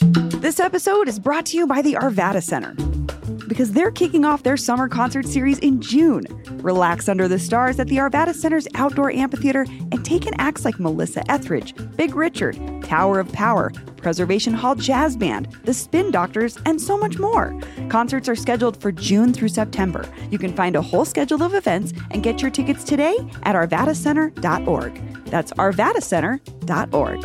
This episode is brought to you by the Arvada Center, because they're kicking off their summer concert series in June. Relax under the stars at the Arvada Center's outdoor amphitheater and take in acts like Melissa Etheridge, Big Richard, Tower of Power, Preservation Hall Jazz Band, The Spin Doctors, and so much more. Concerts are scheduled for June through September. You can find a whole schedule of events and get your tickets today at arvadacenter.org. That's arvadacenter.org.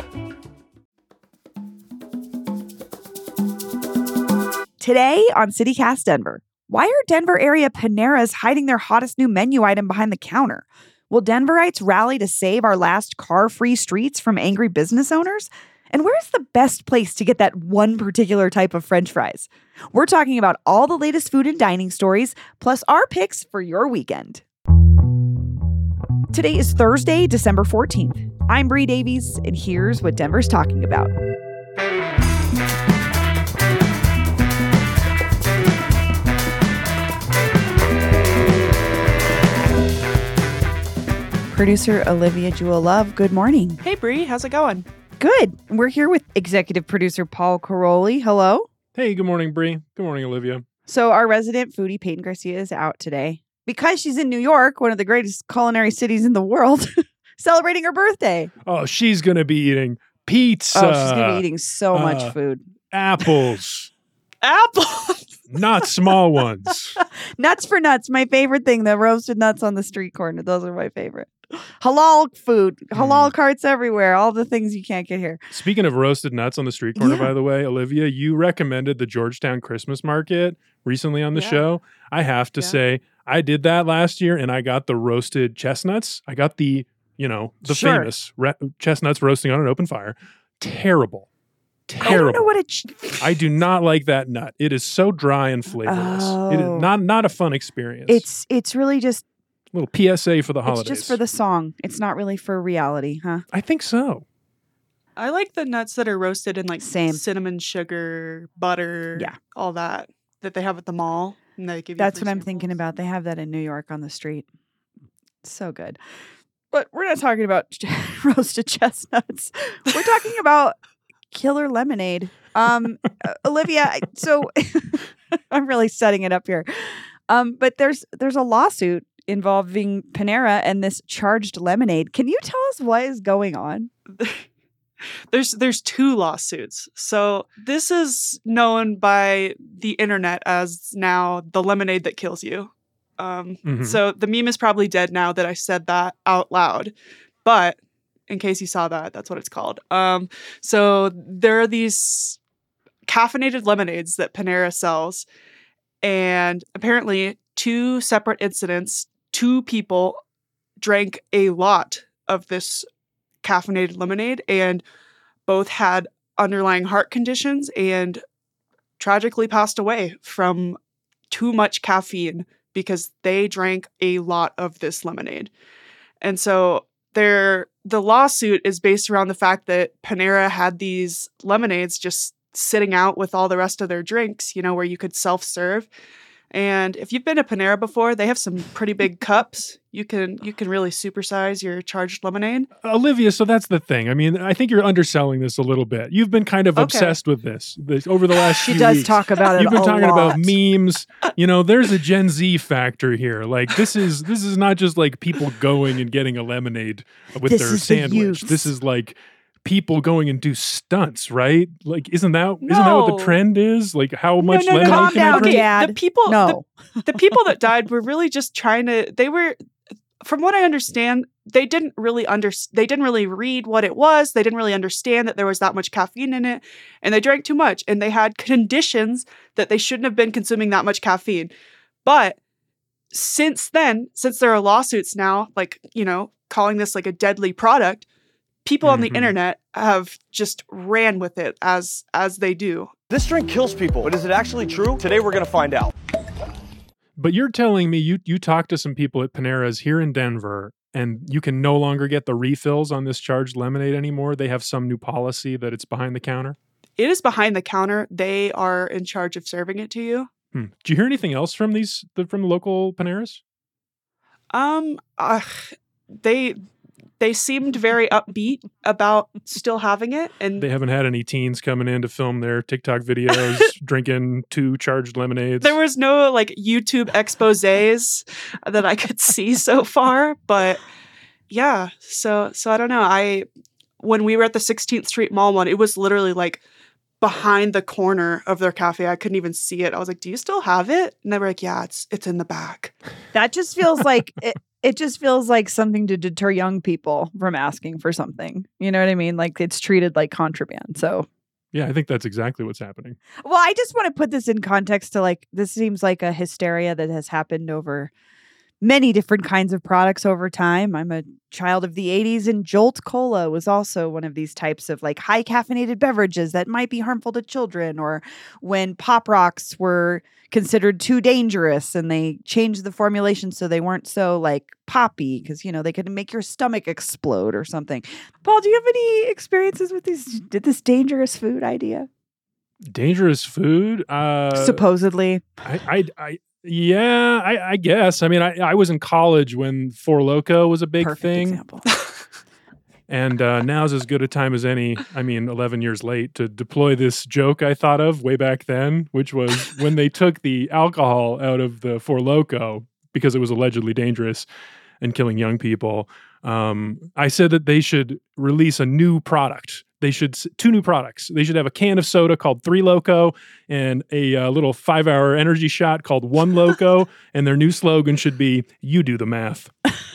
Today on CityCast Denver, why are Denver area Paneras hiding their hottest new menu item behind the counter? Will Denverites rally to save our last car-free streets from angry business owners? And where's the best place to get that one particular type of French fries? We're talking about all the latest food and dining stories, plus our picks for your weekend. Today is Thursday, December 14th. I'm Bree Davies, and here's what Denver's talking about. Producer Olivia Jewel Love, good morning. Hey, Bree, how's it going? Good. We're here with executive producer Paul Caroli. Hello. Hey, good morning, Bree. Good morning, Olivia. So our resident foodie, Peyton Garcia, is out today because she's in New York, one of the greatest culinary cities in the world, celebrating her birthday. Oh, she's going to be eating pizza. Oh, she's going to be eating so much food. Apples. Apples! Not small ones. Nuts for nuts. My favorite thing, the roasted nuts on the street corner. Those are my favorite. Halal food, halal carts everywhere, all the things you can't get here. Speaking of roasted nuts on the street corner, by the way, Olivia, you recommended the Georgetown Christmas Market recently on the show. I have to say, I did that last year and I got the roasted chestnuts. I got the famous chestnuts roasting on an open fire. Terrible. I don't know what I do not like that nut. It is so dry and flavorless. It is not a fun experience. It's really just a little PSA for the holidays. It's just for the song. It's not really for reality, huh? I think so. I like the nuts that are roasted in cinnamon, sugar, butter, all that they have at the mall. And they give you That's what I'm samples. thinking about. They have that in New York on the street. So good. But we're not talking about roasted chestnuts. We're talking about killer lemonade. Olivia, so I'm really setting it up here. But there's a lawsuit involving Panera and this charged lemonade. Can you tell us what is going on? There's two lawsuits. So this is known by the internet as now the lemonade that kills you. So the meme is probably dead now that I said that out loud. But in case you saw that, that's what it's called. So there are these caffeinated lemonades that Panera sells. And apparently, two separate incidents, two people drank a lot of this caffeinated lemonade and both had underlying heart conditions and tragically passed away from too much caffeine because they drank a lot of this lemonade. And so the lawsuit is based around the fact that Panera had these lemonades just sitting out with all the rest of their drinks, where you could self-serve. And if you've been to Panera before, they have some pretty big cups. You can really supersize your charged lemonade. Olivia, so that's the thing. I mean, I think you're underselling this a little bit. You've been kind of obsessed with this over the last few weeks. She does talk about it. You've been talking lot. about memes. There's a Gen Z factor here. Like this is not just like people going and getting a lemonade with their sandwich. This is like people going and do stunts, right? Like, isn't that what the trend is? Like, how much lemonade calm can down, you drink? Dad. The people that died were really just trying to. They were, from what I understand, they didn't really read what it was. They didn't really understand that there was that much caffeine in it, and they drank too much. And they had conditions that they shouldn't have been consuming that much caffeine. But since then, since there are lawsuits now, calling this like a deadly product, people on the internet have just ran with it as they do. This drink kills people, but is it actually true? Today we're going to find out. But you're telling me you talked to some people at Panera's here in Denver, and you can no longer get the refills on this charged lemonade anymore? They have some new policy that it's behind the counter? It is behind the counter. They are in charge of serving it to you. Do you hear anything else from the local Paneras? they seemed very upbeat about still having it. And they haven't had any teens coming in to film their TikTok videos drinking 2 charged lemonades. There was no like YouTube exposés that I could see so far, but yeah. So I don't know. When we were at the 16th Street Mall one, it was literally like behind the corner of their cafe. I couldn't even see it. I was like, "Do you still have it?" And they were like, "Yeah, it's in the back." That just feels like it just feels like something to deter young people from asking for something. You know what I mean? Like it's treated like contraband. So yeah, I think that's exactly what's happening. well, I just want to put this in context to like this seems like a hysteria that has happened over many different kinds of products over time. I'm a child of the 80s, and Jolt Cola was also one of these types of like high caffeinated beverages that might be harmful to children, or when Pop Rocks were considered too dangerous and they changed the formulation so they weren't so like poppy because, you know, they could make your stomach explode or something. Paul, do you have any experiences with this dangerous food idea? Dangerous food? Supposedly. I guess. I mean, I was in college when Four Loko was a big Perfect thing. Example. And now's as good a time as any, 11 years late, to deploy this joke I thought of way back then, which was when they took the alcohol out of the Four Loko because it was allegedly dangerous and killing young people. I said that they should release a new product. They should 2 new products. They should have a can of soda called 3 Loko and a little 5-hour energy shot called 1 Loko. And their new slogan should be, "You do the math."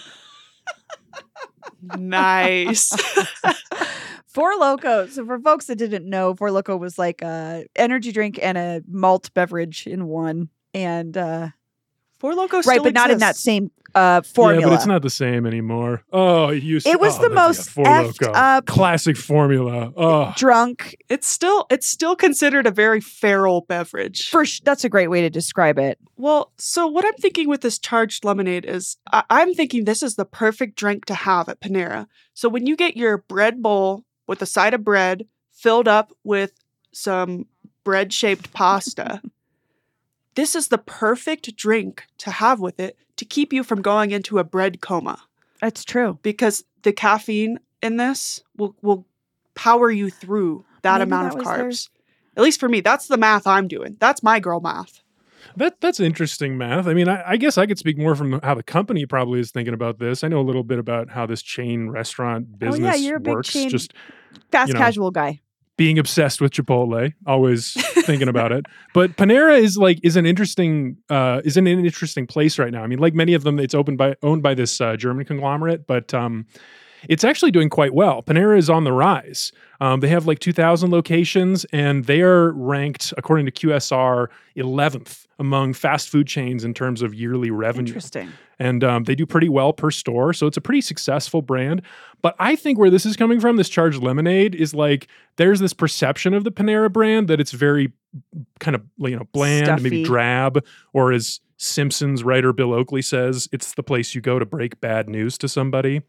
Nice. Four Loko. So for folks that didn't know, Four Loko was like a energy drink and a malt beverage in one. And Four Loko still right, but not in that exists. same formula. Yeah, but it's not the same anymore. Oh, it used to. It was the most Four effed Loko. up, Classic formula. Oh, drunk. It's still considered a very feral beverage. That's a great way to describe it. Well, so what I'm thinking with this charged lemonade is I'm thinking this is the perfect drink to have at Panera. So when you get your bread bowl with a side of bread filled up with some bread-shaped pasta, this is the perfect drink to have with it to keep you from going into a bread coma. That's true. Because the caffeine in this will power you through that Maybe amount that of was carbs. At least for me, that's the math I'm doing. That's my girl math. that's interesting math. I mean, I guess I could speak more from how the company probably is thinking about this. I know a little bit about how this chain restaurant business you're a big works. chain Just fast casual guy. Being obsessed with Chipotle, always thinking about it. But Panera is an interesting place right now. I mean, like many of them, it's owned by this German conglomerate, but it's actually doing quite well. Panera is on the rise. They have like 2,000 locations, and they are ranked, according to QSR, 11th among fast food chains in terms of yearly revenue. Interesting. And they do pretty well per store, so it's a pretty successful brand. But I think where this is coming from, this charged lemonade, is like there's this perception of the Panera brand that it's very kind of bland, stuffy, maybe drab, or as Simpsons writer Bill Oakley says, it's the place you go to break bad news to somebody.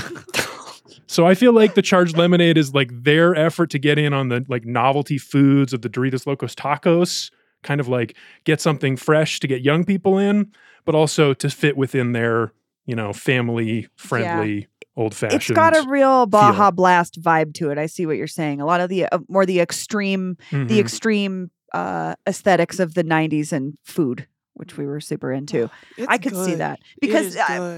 So I feel like the charged lemonade is like their effort to get in on the like novelty foods of the Doritos Locos Tacos, kind of like get something fresh to get young people in, but also to fit within their, family friendly, old fashioned. It's got a real Baja Blast vibe to it. I see what you're saying. A lot of the more the extreme, aesthetics of the 90s and food, which we were super into. I could see that because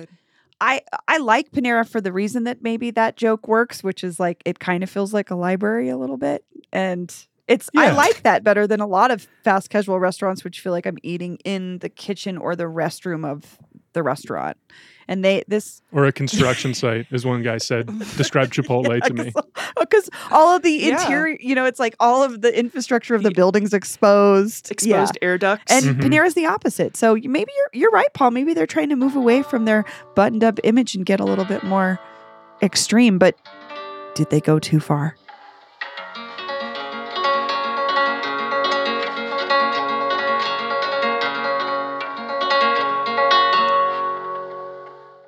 I like Panera for the reason that maybe that joke works, which is like it kind of feels like a library a little bit, and I like that better than a lot of fast casual restaurants, which feel like I'm eating in the kitchen or the restroom of the restaurant. And or a construction site, as one guy said, described Chipotle to me. Because all of the interior, it's like all of the infrastructure of the building's exposed. Air ducts. And Panera's the opposite. So maybe you're right, Paul. Maybe they're trying to move away from their buttoned up image and get a little bit more extreme. But did they go too far?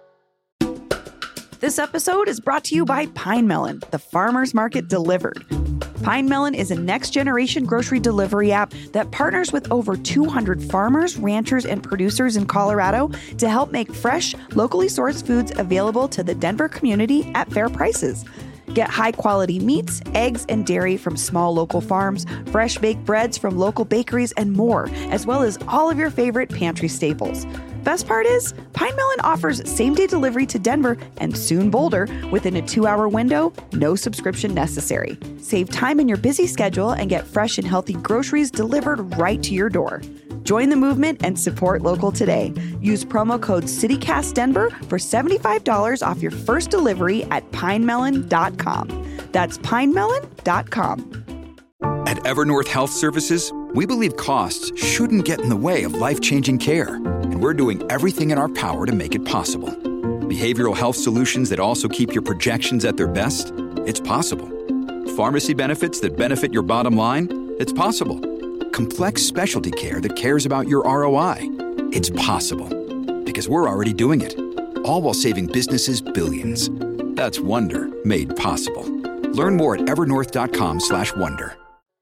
This episode is brought to you by Pine Melon, the farmer's market delivered. Pine Melon is a next-generation grocery delivery app that partners with over 200 farmers, ranchers, and producers in Colorado to help make fresh, locally sourced foods available to the Denver community at fair prices. Get high-quality meats, eggs, and dairy from small local farms, fresh baked breads from local bakeries, and more, as well as all of your favorite pantry staples. Best part is, Pine Melon offers same-day delivery to Denver and soon Boulder within a 2-hour window, no subscription necessary. Save time in your busy schedule and get fresh and healthy groceries delivered right to your door. Join the movement and support local today. Use promo code CityCastDenver for $75 off your first delivery at pinemelon.com. That's pinemelon.com. At Evernorth Health Services, we believe costs shouldn't get in the way of life-changing care, and we're doing everything in our power to make it possible. Behavioral health solutions that also keep your projections at their best? It's possible. Pharmacy benefits that benefit your bottom line? It's possible. Complex specialty care that cares about your ROI? It's possible. Because we're already doing it. All while saving businesses billions. That's Wonder made possible. Learn more at evernorth.com/wonder.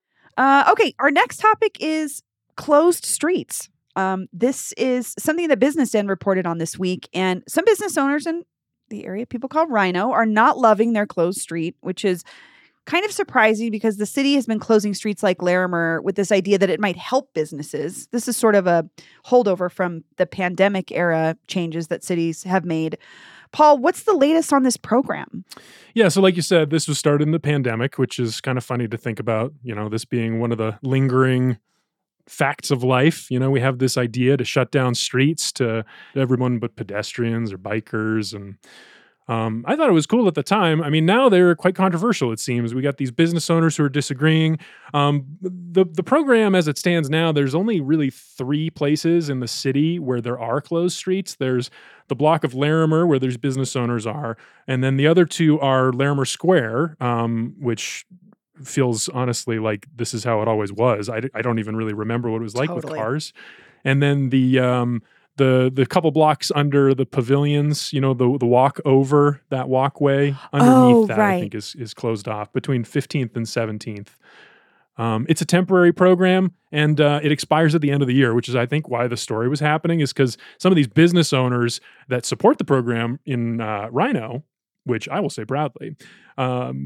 Okay, our next topic is closed streets. This is something that Business Den reported on this week, and some business owners in the area people call Rhino are not loving their closed street, which is kind of surprising because the city has been closing streets like Larimer with this idea that it might help businesses. This is sort of a holdover from the pandemic era changes that cities have made. Paul, what's the latest on this program? Yeah, so like you said, this was started in the pandemic, which is kind of funny to think about, this being one of the lingering facts of life. We have this idea to shut down streets to everyone but pedestrians or bikers. And I thought it was cool at the time. I mean, now they're quite controversial, it seems. We got these business owners who are disagreeing. The program as it stands now, there's only really 3 places in the city where there are closed streets. There's the block of Larimer where there's business owners are. And then the other 2 are Larimer Square, which feels honestly like this is how it always was. I don't even really remember what it was like with cars. And then the couple blocks under the pavilions, the walk over that walkway underneath that, right. I think is closed off between 15th and 17th. It's a temporary program, and it expires at the end of the year, which is, I think, why the story was happening, is because some of these business owners that support the program in Rhino, which I will say proudly, are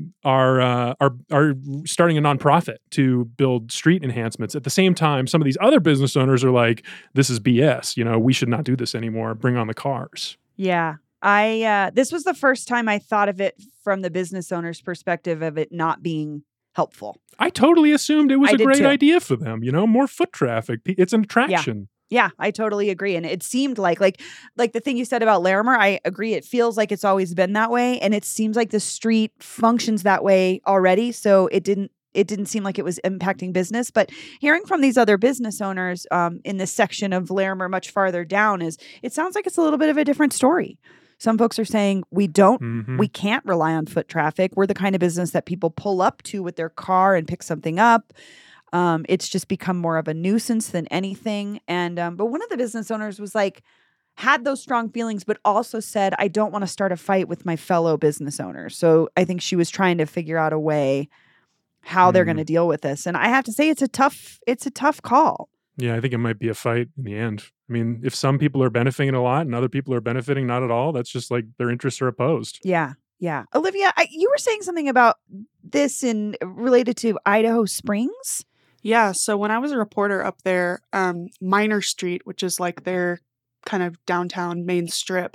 starting a nonprofit to build street enhancements. At the same time, some of these other business owners are like, this is BS. We should not do this anymore. Bring on the cars. Yeah. This was the first time I thought of it from the business owner's perspective of it not being helpful. I totally assumed it was a great idea for them. More foot traffic. It's an attraction. Yeah, I totally agree. And it seemed like the thing you said about Larimer, I agree. It feels like it's always been that way. And it seems like the street functions that way already. So it didn't seem like it was impacting business. But hearing from these other business owners in this section of Larimer much farther down it sounds like it's a little bit of a different story. Some folks are saying we can't rely on foot traffic. We're the kind of business that people pull up to with their car and pick something up. It's just become more of a nuisance than anything. And but one of the business owners was had those strong feelings, but also said, I don't want to start a fight with my fellow business owners. So I think she was trying to figure out a way how they're going to deal with this. And I have to say, it's a tough call. Yeah, I think it might be a fight in the end. I mean, if some people are benefiting a lot and other people are benefiting not at all, that's just like their interests are opposed. Yeah. Yeah. Olivia, you were saying something about this related to Idaho Springs. Yeah. So when I was a reporter up there, Minor Street, which is like their kind of downtown main strip,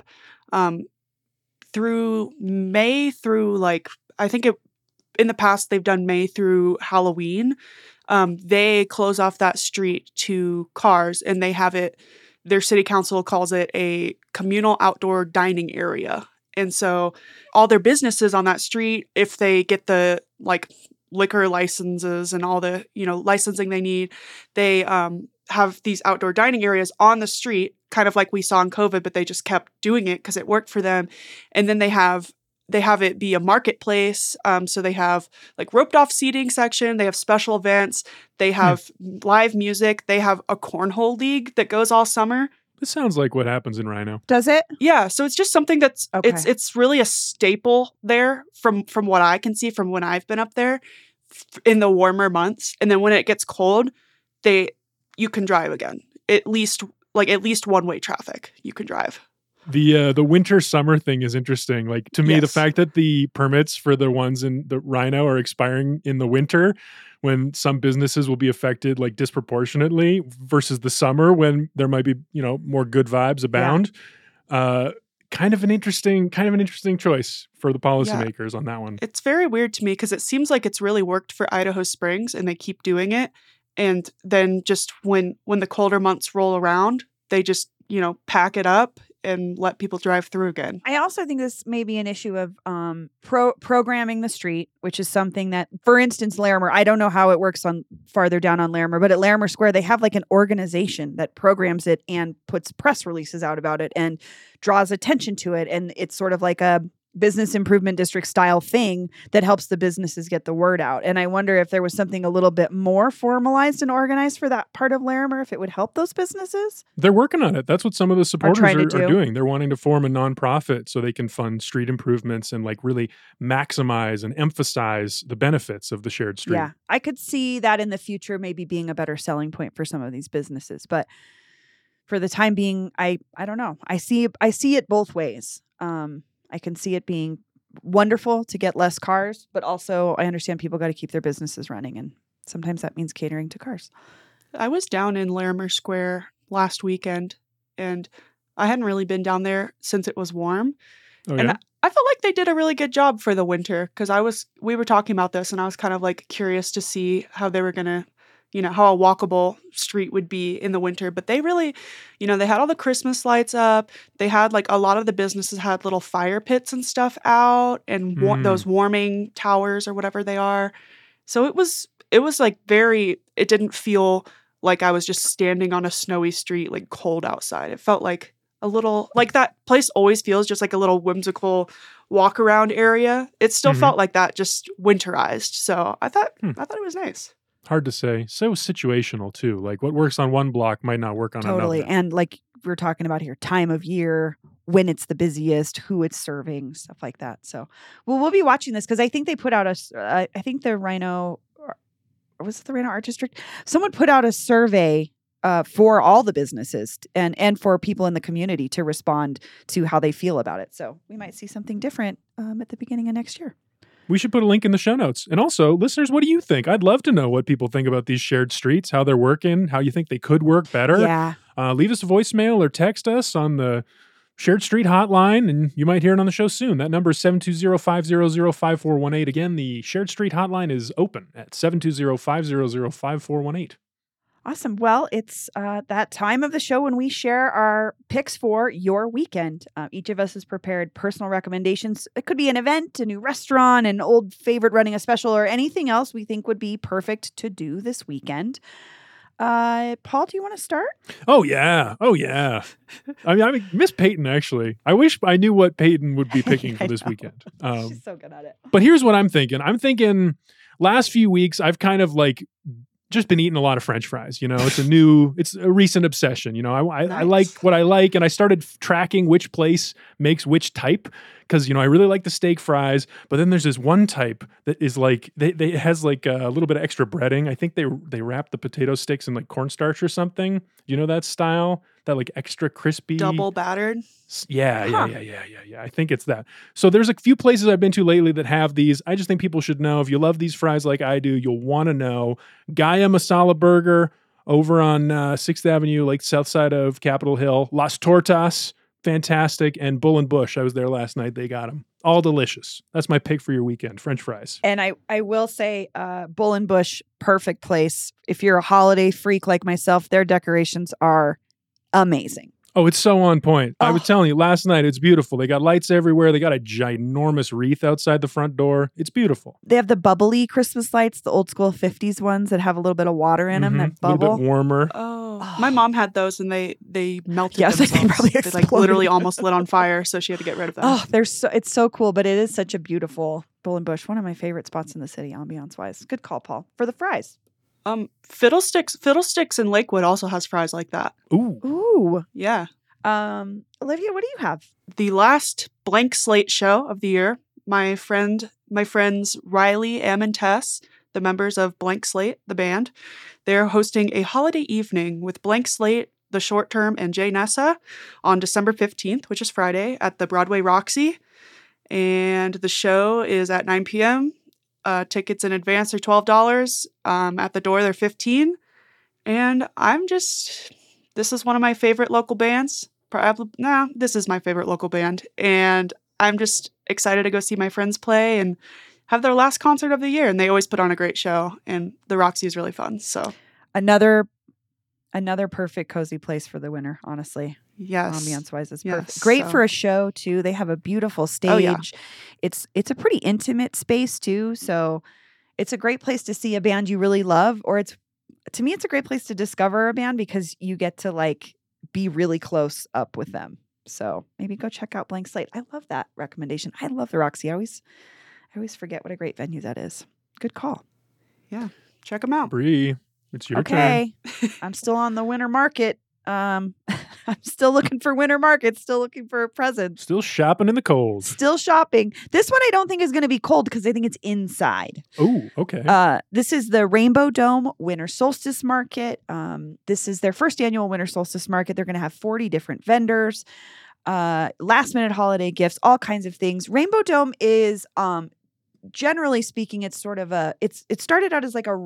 through May through in the past, they've done May through Halloween. They close off that street to cars, and they have their city council calls it a communal outdoor dining area. And so all their businesses on that street, if they get the liquor licenses and all the, licensing they need, they have these outdoor dining areas on the street, kind of like we saw in COVID, but they just kept doing it because it worked for them. And then they have it be a marketplace. So they have roped off seating section. They have special events. They have live music. They have a cornhole league that goes all summer. This sounds like what happens in Rhino. Does it? Yeah. So it's just something that's, it's really a staple there from what I can see from when I've been up there in the warmer months. And then when it gets cold, you can drive again. At least one-way traffic you can drive. The winter summer thing is interesting. Like, to me, the fact that the permits for the ones in the Rhino are expiring in the winter, when some businesses will be affected like disproportionately, versus the summer when there might be, more good vibes abound. Yeah. Kind of an interesting choice for the policymakers on that one. It's very weird to me because it seems like it's really worked for Idaho Springs and they keep doing it. And then just when the colder months roll around, they just, pack it up and let people drive through again. I also think this may be an issue of programming the street, which is something that, for instance, Larimer, I don't know how it works on farther down on Larimer, but at Larimer Square, they have like an organization that programs it and puts press releases out about it and draws attention to it. And it's sort of like a business improvement district style thing that helps the businesses get the word out. And I wonder if there was something a little bit more formalized and organized for that part of Larimer, if it would help those businesses. They're working on it. That's what some of the supporters are doing. They're wanting to form a nonprofit so they can fund street improvements and like really maximize and emphasize the benefits of the shared street. Yeah, I could see that in the future maybe being a better selling point for some of these businesses. But for the time being, I don't know. I see it both ways. I can see it being wonderful to get less cars, but also I understand people got to keep their businesses running, and sometimes that means catering to cars. I was down in Larimer Square last weekend, and I hadn't really been down there since it was warm. Oh, and yeah? I felt like they did a really good job for the winter because we were talking about this, and I was kind of like curious to see how they were going to, how a walkable street would be in the winter. But they really, they had all the Christmas lights up. They had like a lot of the businesses had little fire pits and stuff out and those warming towers or whatever they are. So it was like it didn't feel like I was just standing on a snowy street, like cold outside. It felt like a little, like that place always feels just like a little whimsical walk around area. It still felt like that, just winterized. So I thought it was nice. Hard to say. So situational too. Like what works on one block might not work on another. Totally. And like we're talking about here, time of year, when it's the busiest, who it's serving, stuff like that. So we'll be watching this because I think they put out I think the Rhino, was it the Rhino Art District? Someone put out a survey for all the businesses and for people in the community to respond to how they feel about it. So we might see something different at the beginning of next year. We should put a link in the show notes. And also, listeners, what do you think? I'd love to know what people think about these shared streets, how they're working, how you think they could work better. Yeah. Leave us a voicemail or text us on the Shared Street hotline, and you might hear it on the show soon. That number is 720-500-5418. Again, the Shared Street hotline is open at 720-500-5418. Awesome. Well, it's that time of the show when we share our picks for your weekend. Each of us has prepared personal recommendations. It could be an event, a new restaurant, an old favorite running a special, or anything else we think would be perfect to do this weekend. Paul, do you want to start? Oh, yeah. I mean, Miss Peyton, actually. I wish I knew what Peyton would be picking for this weekend. She's so good at it. But here's what I'm thinking. I'm thinking last few weeks, I've kind of like just been eating a lot of French fries. It's a recent obsession. I like what I like, and I started tracking which place makes which type because I really like the steak fries. But then there's this one type that is like it has like a little bit of extra breading. I think they wrap the potato sticks in like cornstarch or something. You know that style, that like extra crispy, double battered. Yeah. I think it's that. So there's a few places I've been to lately that have these. I just think people should know, if you love these fries like I do, you'll want to know Gaia Masala Burger over on 6th Avenue, like south side of Capitol Hill. Las Tortas, fantastic. And Bull and Bush, I was there last night. They got them. All delicious. That's my pick for your weekend, French fries. And I will say Bull and Bush, perfect place. If you're a holiday freak like myself, their decorations are amazing. Oh, it's so on point. I was telling you last night, it's beautiful. They got lights everywhere. They got a ginormous wreath outside the front door. It's beautiful. They have the bubbly Christmas lights, the old school 50s ones that have a little bit of water in them that bubble. A little bit warmer. Oh, my mom had those and they melted themselves. They probably they like literally almost lit on fire, so she had to get rid of them. Oh, it's so cool, but it is such a beautiful Bull and Bush. One of my favorite spots in the city, ambiance-wise. Good call, Paul. For the fries. Fiddlesticks in Lakewood also has fries like that. Ooh. Yeah. Olivia, what do you have? The last blank slate show of the year. My friends Riley, Em, and Tess, the members of Blank Slate, the band. They're hosting a holiday evening with Blank Slate, The Short Term, and Jay Nessa on December 15th, which is Friday, at the Broadway Roxy. And the show is at 9 p.m. Tickets in advance are $12. At the door, they're $15. And this is one of my favorite local bands. This is my favorite local band. And I'm just excited to go see my friends play and have their last concert of the year. And they always put on a great show. And the Roxy is really fun. So another perfect cozy place for the winter, honestly. Yes. Ambiance-wise, it's perfect. Great for a show, too. They have a beautiful stage. Oh, yeah. It's a pretty intimate space, too. So it's a great place to see a band you really love. Or to me, it's a great place to discover a band because you get to, like, be really close up with them. So maybe go check out Blank Slate. I love that recommendation. I love the Roxy. I always forget what a great venue that is. Good call. Yeah. Check them out. Bree, it's your turn. Okay. I'm still on the winter market. I'm still looking for winter markets, still looking for presents. Still shopping in the cold. Still shopping. This one I don't think is going to be cold because I think it's inside. Oh, okay. This is the Rainbow Dome Winter Solstice Market. This is their first annual Winter Solstice Market. They're going to have 40 different vendors, last minute holiday gifts, all kinds of things. Rainbow Dome is generally speaking, it's sort of it started out as like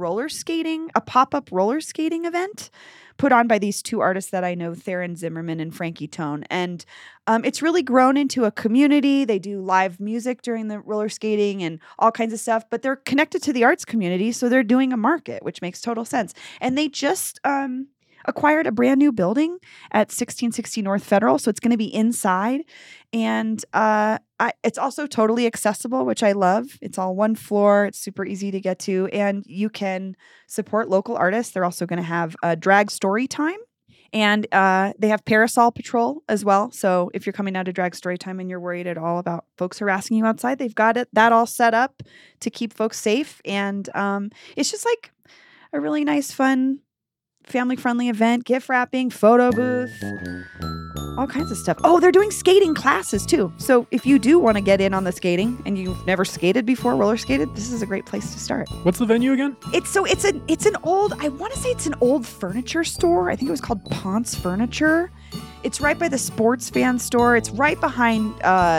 a pop-up roller skating event put on by these two artists that I know, Theron Zimmerman and Frankie Tone. And it's really grown into a community. They do live music during the roller skating and all kinds of stuff, but they're connected to the arts community. So they're doing a market, which makes total sense. And they just acquired a brand new building at 1660 North Federal. So it's going to be inside. And it's also totally accessible, which I love. It's all one floor. It's super easy to get to. And you can support local artists. They're also going to have a drag story time. And they have Parasol Patrol as well. So if you're coming out to drag story time and you're worried at all about folks harassing you outside, they've got that all set up to keep folks safe. And it's just like a really nice, fun, family-friendly event, gift wrapping, photo booth, all kinds of stuff. Oh, they're doing skating classes too. So if you do want to get in on the skating and you've never skated before, roller skated, this is a great place to start. What's the venue again? It's an old, I want to say it's an old furniture store. I think it was called Ponce Furniture. It's right by the Sports Fan store. It's right behind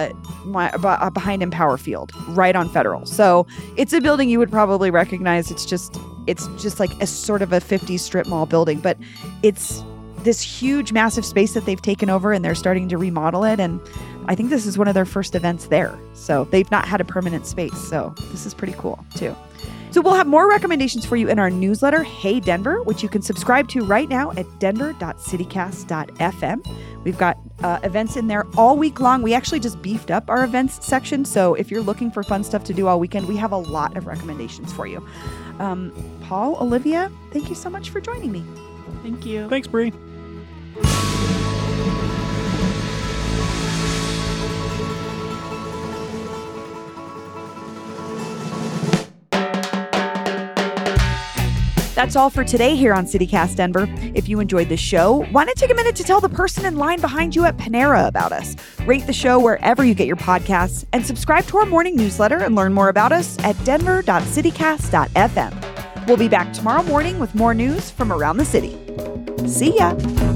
behind Empower Field, right on Federal. So it's a building you would probably recognize. It's just like a sort of a 50s strip mall building, but it's this huge, massive space that they've taken over and they're starting to remodel it. And I think this is one of their first events there. So they've not had a permanent space. So this is pretty cool too. So we'll have more recommendations for you in our newsletter, Hey Denver, which you can subscribe to right now at denver.citycast.fm. We've got events in there all week long. We actually just beefed up our events section. So if you're looking for fun stuff to do all weekend, we have a lot of recommendations for you. Paul, Olivia, thank you so much for joining me. Thank you. Thanks, Bree. That's all for today here on CityCast Denver. If you enjoyed the show, why not take a minute to tell the person in line behind you at Panera about us? Rate the show wherever you get your podcasts and subscribe to our morning newsletter and learn more about us at denver.citycast.fm. We'll be back tomorrow morning with more news from around the city. See ya.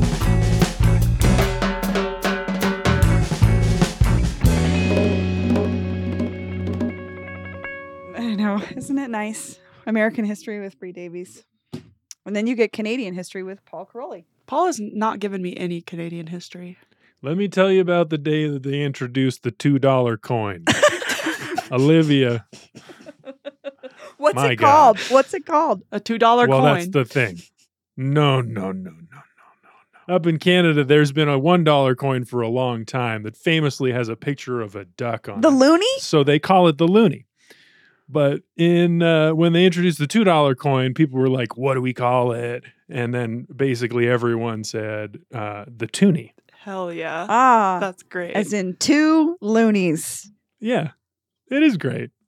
I know, isn't it nice? American history with Bree Davies. And then you get Canadian history with Paul Caroli. Paul has not given me any Canadian history. Let me tell you about the day that they introduced the $2 coin. Olivia. What's it called? What's it called? A $2 coin. Well, that's the thing. No. Up in Canada, there's been a $1 coin for a long time that famously has a picture of a duck on it. The loonie? So they call it the loonie. But when they introduced the $2 coin, people were like, what do we call it? And then basically everyone said the toonie. Hell yeah. Ah. That's great. As in 2 loonies. Yeah, it is great.